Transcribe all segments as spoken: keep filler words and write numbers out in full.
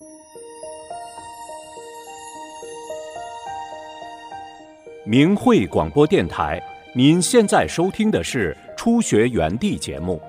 明慧广播电台，您现在收听的是初学园地节目。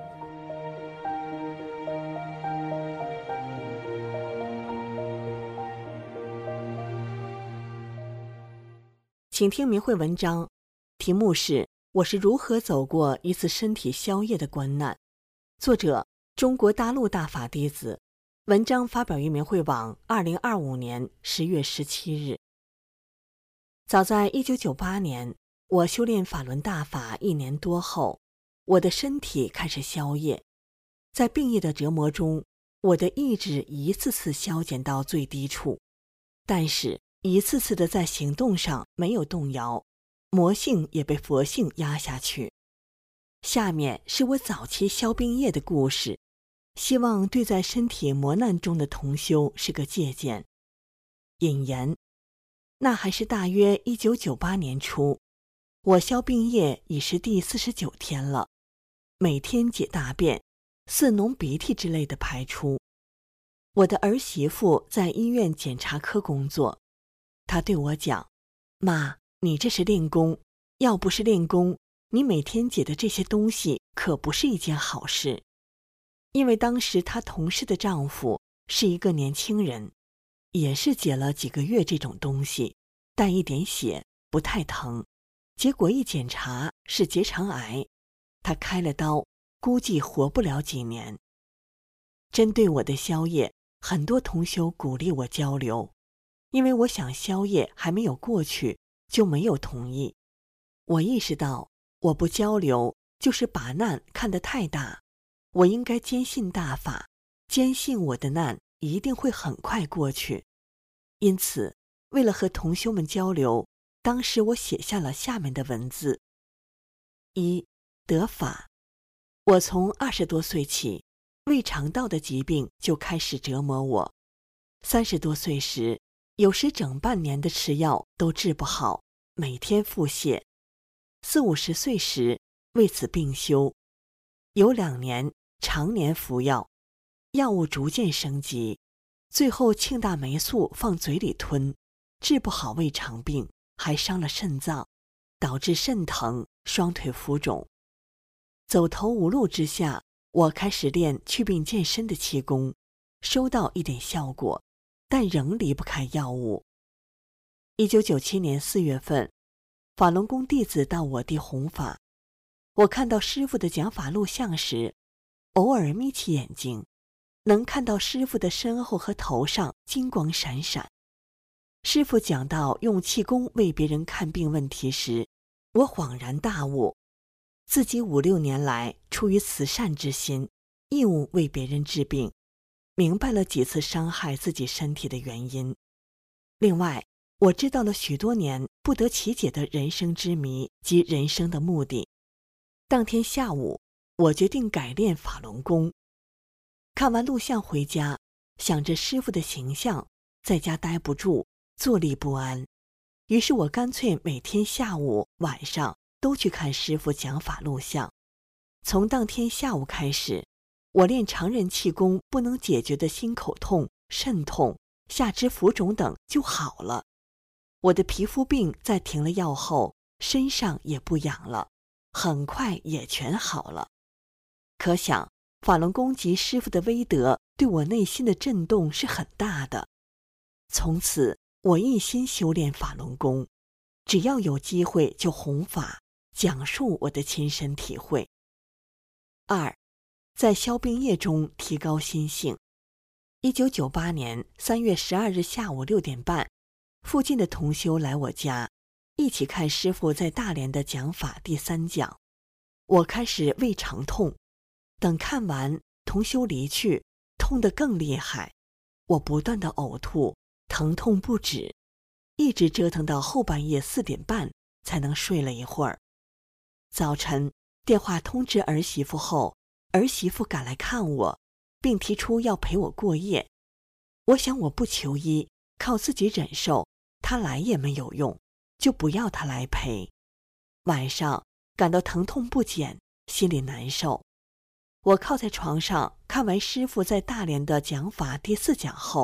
请听明慧文章，题目是我是如何走过一次身体宵夜的关难，作者中国大陆大法弟子，文章发表于明慧网二零二五年十月十七日。早在一九九八年，我修炼法轮大法一年多后，我的身体开始宵夜。在病业的折磨中，我的意志一次次消减到最低处，但是一次次的在行动上没有动摇，魔性也被佛性压下去。下面是我早期消病业的故事，希望对在身体磨难中的同修是个借鉴。引言：那还是大约一九九八年初，我消病业已是第四十九天了，每天解大便，似脓鼻涕之类的排出。我的儿媳妇在医院检查科工作，她对我讲：妈，你这是练功，要不是练功，你每天解的这些东西可不是一件好事。因为当时她同事的丈夫是一个年轻人，也是解了几个月这种东西，带一点血，不太疼，结果一检查是结肠癌，他开了刀，估计活不了几年。针对我的宵夜，很多同修鼓励我交流，因为我想宵夜还没有过去，就没有同意。我意识到我不交流就是把难看得太大，我应该坚信大法，坚信我的难一定会很快过去。因此为了和同修们交流，当时我写下了下面的文字：一、得法。我从二十多岁起，胃肠道的疾病就开始折磨我。三十多岁时，有时整半年的吃药都治不好，每天腹泻。四五十岁时，为此病休，有两年常年服药，药物逐渐升级，最后庆大霉素放嘴里吞，治不好胃肠病，还伤了肾脏，导致肾疼，双腿浮肿。走投无路之下，我开始练祛病健身的气功，收到一点效果，但仍离不开药物。一九九七年四月份，法轮功弟子到我地弘法，我看到师父的讲法录像时，偶尔眯起眼睛，能看到师父的身后和头上金光闪闪。师父讲到用气功为别人看病问题时，我恍然大悟，自己五六年来出于慈善之心，义务为别人治病，明白了几次伤害自己身体的原因。另外，我知道了许多年不得其解的人生之谜及人生的目的。当天下午，我决定改练法轮功。看完录像回家，想着师父的形象，在家待不住，坐立不安，于是我干脆每天下午晚上都去看师父讲法录像。从当天下午开始，我练常人气功不能解决的心口痛、肾痛、下肢浮肿等就好了。我的皮肤病在停了药后，身上也不痒了，很快也全好了。可想法轮功及师父的威德对我内心的震动是很大的。从此我一心修炼法轮功，只要有机会就弘法，讲述我的亲身体会。二，在消病业中提高心性。一九九八年三月十二日下午六点半，附近的同修来我家，一起看师父在大连的讲法第三讲。我开始胃肠痛，等看完，同修离去，痛得更厉害，我不断的呕吐，疼痛不止，一直折腾到后半夜四点半才能睡了一会儿。早晨电话通知儿媳妇后，儿媳妇赶来看我，并提出要陪我过夜。我想我不求医，靠自己忍受，她来也没有用，就不要她来陪。晚上感到疼痛不减，心里难受。我靠在床上看完师父在大连的讲法第四讲后，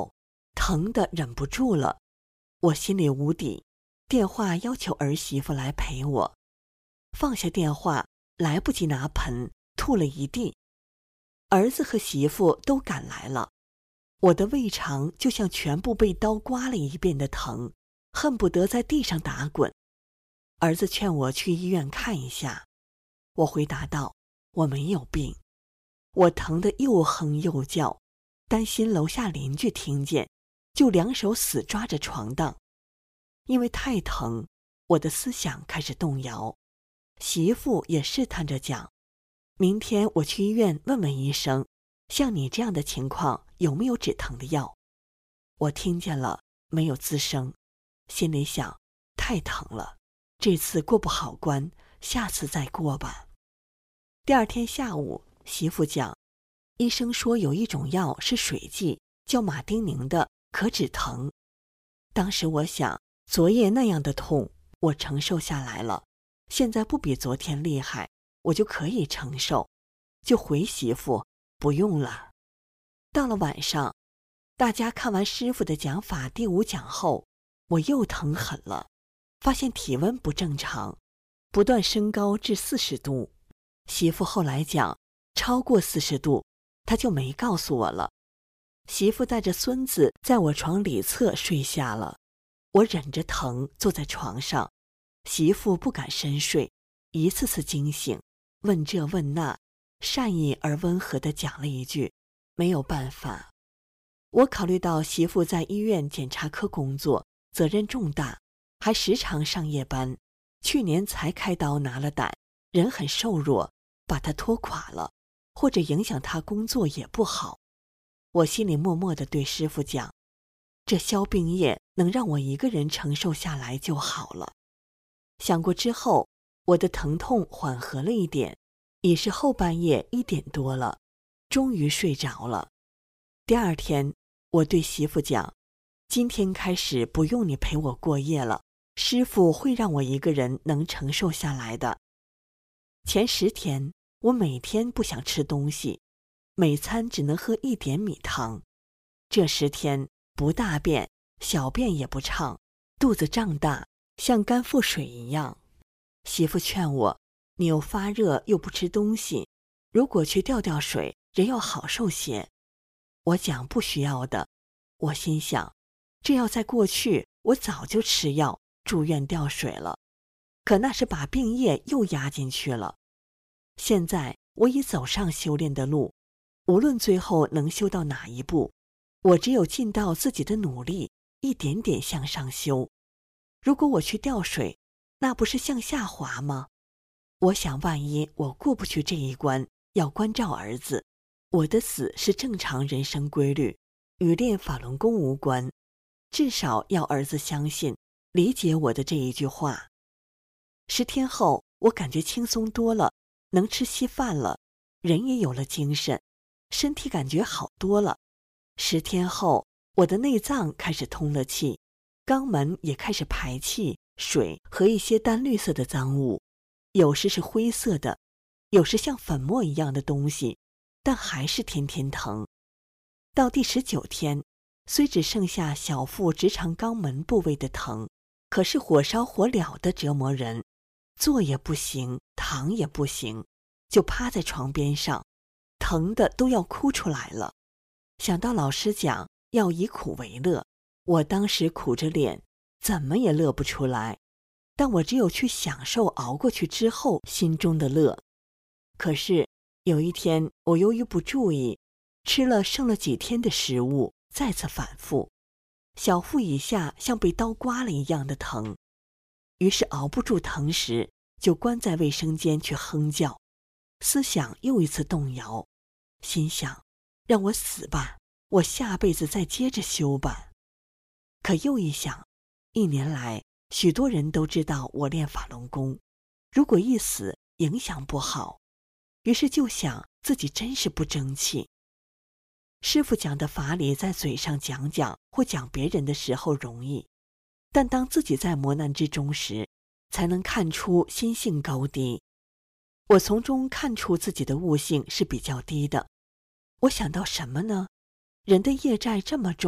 疼得忍不住了，我心里无底，电话要求儿媳妇来陪我。放下电话，来不及拿盆，吐了一地。儿子和媳妇都赶来了，我的胃肠就像全部被刀刮了一遍的疼，恨不得在地上打滚。儿子劝我去医院看一下，我回答道：我没有病。我疼得又哼又叫，担心楼下邻居听见，就两手死抓着床档。因为太疼，我的思想开始动摇。媳妇也试探着讲，明天我去医院问问医生，像你这样的情况有没有止疼的药。我听见了，没有吱声，心里想，太疼了，这次过不好关，下次再过吧。第二天下午，媳妇讲，医生说有一种药是水剂，叫马丁宁的，可止疼。当时我想，昨夜那样的痛我承受下来了，现在不比昨天厉害，我就可以承受，就回媳妇不用了。到了晚上，大家看完师傅的讲法第五讲后，我又疼狠了，发现体温不正常，不断升高至四十度。媳妇后来讲，超过四十度，她就没告诉我了。媳妇带着孙子在我床里侧睡下了，我忍着疼坐在床上，媳妇不敢深睡，一次次惊醒，问这问那，善意而温和地讲了一句，没有办法。我考虑到媳妇在医院检查科工作，责任重大，还时常上夜班，去年才开刀拿了胆，人很瘦弱，把她拖垮了，或者影响她工作也不好。我心里默默地对师傅讲，这消病液能让我一个人承受下来就好了。想过之后，我的疼痛缓和了一点，已是后半夜一点多了，终于睡着了。第二天，我对媳妇讲，今天开始不用你陪我过夜了，师傅会让我一个人能承受下来的。前十天，我每天不想吃东西，每餐只能喝一点米汤。这十天不大便，小便也不畅，肚子胀大，像干腹水一样。媳妇劝我，你又发热又不吃东西，如果去吊吊水，人要好受些。我讲不需要的，我心想，这要在过去，我早就吃药住院吊水了，可那是把病液又压进去了。现在我已走上修炼的路，无论最后能修到哪一步，我只有尽到自己的努力，一点点向上修。如果我去吊水，那不是向下滑吗？我想万一我过不去这一关，要关照儿子，我的死是正常人生规律，与练法轮功无关，至少要儿子相信，理解我的这一句话。十天后，我感觉轻松多了，能吃稀饭了，人也有了精神，身体感觉好多了。十天后，我的内脏开始通了气，肛门也开始排气、水和一些淡绿色的脏物，有时是灰色的，有时像粉末一样的东西，但还是天天疼。到第十九天，虽只剩下小腹直肠肛门部位的疼，可是火烧火燎的折磨人，坐也不行，躺也不行，就趴在床边上，疼的都要哭出来了。想到老师讲要以苦为乐，我当时苦着脸，怎么也乐不出来，但我只有去享受熬过去之后心中的乐。可是有一天，我由于不注意，吃了剩了几天的食物，再次反复，小腹以下像被刀刮了一样的疼，于是熬不住疼时，就关在卫生间去哼叫，思想又一次动摇，心想，让我死吧，我下辈子再接着修吧。可又一想，一年来许多人都知道我练法轮功，如果一死影响不好，于是就想自己真是不争气。师父讲的法理在嘴上讲讲或讲别人的时候容易，但当自己在磨难之中时，才能看出心性高低。我从中看出自己的悟性是比较低的。我想到什么呢？人的业债这么重，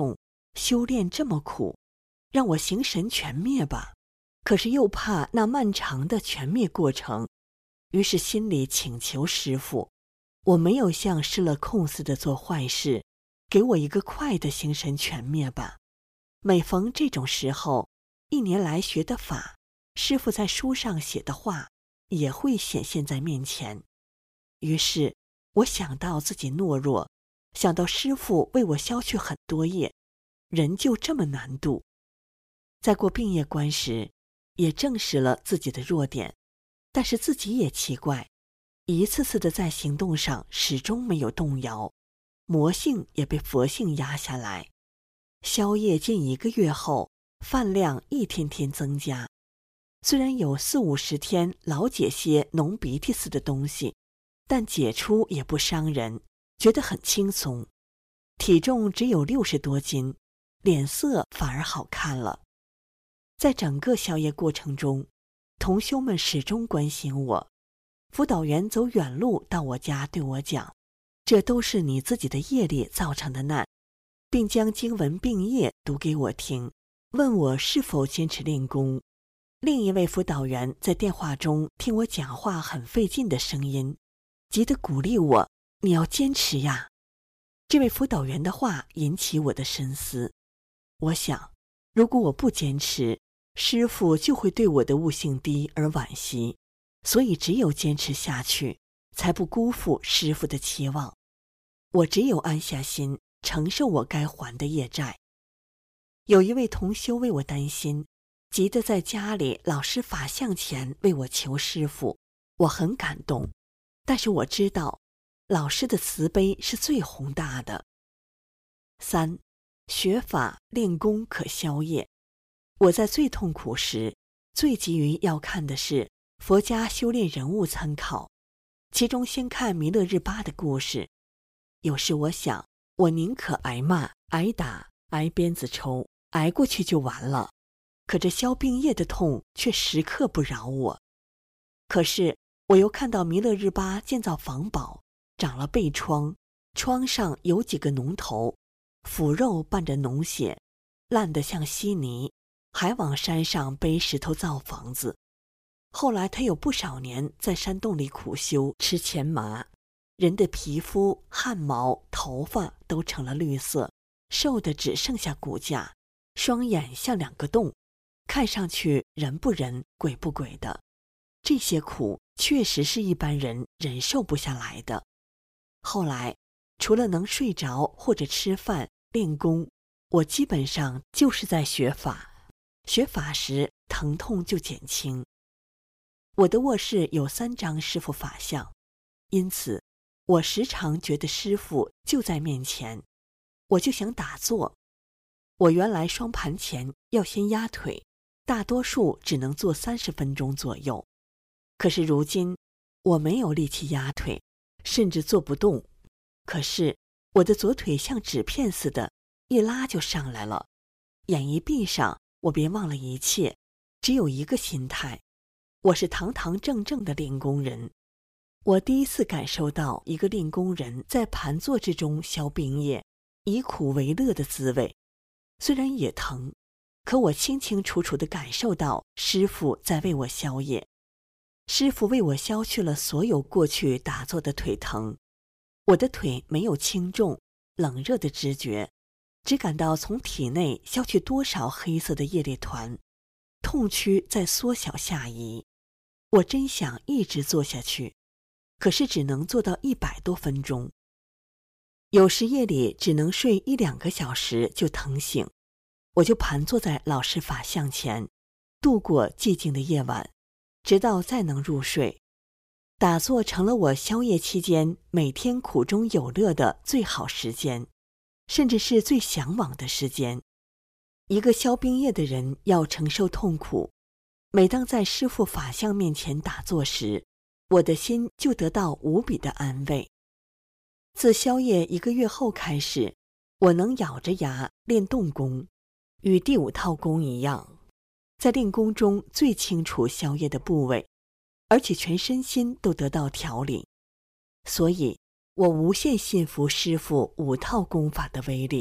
修炼这么苦，让我形神全灭吧。可是又怕那漫长的全灭过程，于是心里请求师父，我没有像施了控似的做坏事，给我一个快的形神全灭吧。每逢这种时候，一年来学的法，师父在书上写的话，也会显现在面前。于是我想到自己懦弱，想到师父为我消去很多业，人就这么难度。在过病业关时，也证实了自己的弱点，但是自己也奇怪，一次次的在行动上始终没有动摇，魔性也被佛性压下来。宵夜近一个月后，饭量一天天增加，虽然有四五十天老解些浓鼻涕似的东西，但解出也不伤人，觉得很轻松。体重只有六十多斤，脸色反而好看了。在整个宵夜过程中，同修们始终关心我，辅导员走远路到我家对我讲，这都是你自己的业力造成的难，并将经文病业读给我听，问我是否坚持练功。另一位辅导员在电话中听我讲话很费劲的声音，急得鼓励我，你要坚持呀。这位辅导员的话引起我的深思，我想，如果我不坚持，师父就会对我的悟性低而惋惜，所以只有坚持下去，才不辜负师父的期望。我只有安下心，承受我该还的业债。有一位同修为我担心，急得在家里老师法像前为我求师父，我很感动，但是我知道老师的慈悲是最宏大的。三，学法练功可消业。我在最痛苦时，最急于要看的是佛家修炼人物参考，其中先看弥勒日巴的故事。有时我想，我宁可挨骂、挨打、挨鞭子抽，挨过去就完了。可这消病业的痛却时刻不饶我。可是我又看到弥勒日巴建造房堡，长了背疮，疮上有几个脓头，腐肉伴着脓血，烂得像稀泥，还往山上背石头造房子。后来他有不少年在山洞里苦修，吃钱麻，人的皮肤、汗毛、头发都成了绿色，瘦的只剩下骨架，双眼像两个洞，看上去人不人鬼不鬼的。这些苦确实是一般人忍受不下来的。后来除了能睡着或者吃饭练功，我基本上就是在学法。学法时疼痛就减轻。我的卧室有三张师父法像，因此我时常觉得师父就在面前，我就想打坐。我原来双盘前要先压腿，大多数只能坐三十分钟左右。可是如今我没有力气压腿，甚至坐不动。可是我的左腿像纸片似的，一拉就上来了。眼一闭上，我便忘了一切，只有一个心态，我是堂堂正正的练功人。我第一次感受到一个练功人在盘坐之中消病业，以苦为乐的滋味。虽然也疼，可我清清楚楚地感受到师父在为我消业。师父为我消去了所有过去打坐的腿疼，我的腿没有轻重、冷热的知觉，只感到从体内消去多少黑色的业力团，痛区在缩小下移。我真想一直做下去，可是只能做到一百多分钟。有时夜里只能睡一两个小时就疼醒，我就盘坐在老师法像前，度过寂静的夜晚，直到再能入睡。打坐成了我宵夜期间每天苦中有乐的最好时间，甚至是最向往的时间。一个消病业的人要承受痛苦，每当在师父法像面前打坐时，我的心就得到无比的安慰。自宵夜一个月后开始，我能咬着牙练动功，与第五套功一样，在练功中最清楚宵夜的部位，而且全身心都得到调理。所以我无限信服师父五套功法的威力，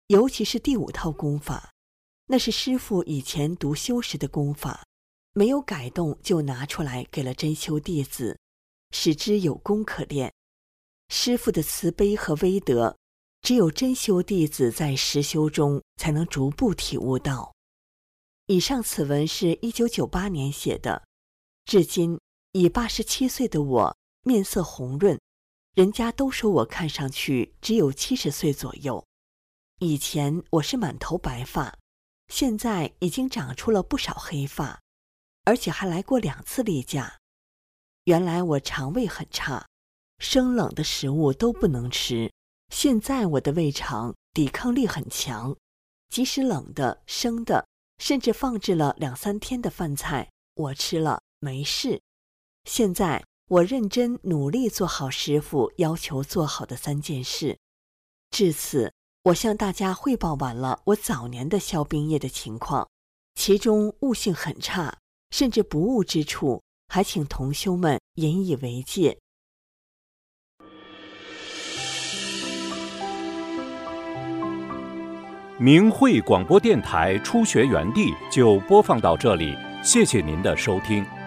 尤其是第五套功法，那是师父以前读修时的功法，没有改动就拿出来给了真修弟子，使之有功可练。师父的慈悲和威德，只有真修弟子在实修中才能逐步体悟到。以上此文是一九九八年写的，至今已八十七岁的我面色红润，人家都说我看上去只有七十岁左右。以前我是满头白发，现在已经长出了不少黑发，而且还来过两次例假。原来我肠胃很差，生冷的食物都不能吃，现在我的胃肠抵抗力很强，即使冷的、生的，甚至放置了两三天的饭菜，我吃了没事。现在我认真努力做好师父要求做好的三件事。至此，我向大家汇报完了我早年的消冰业的情况，其中悟性很差，甚至不悟之处，还请同修们引以为戒。 明慧广播电台初学园地就播放到这里，谢谢您的收听。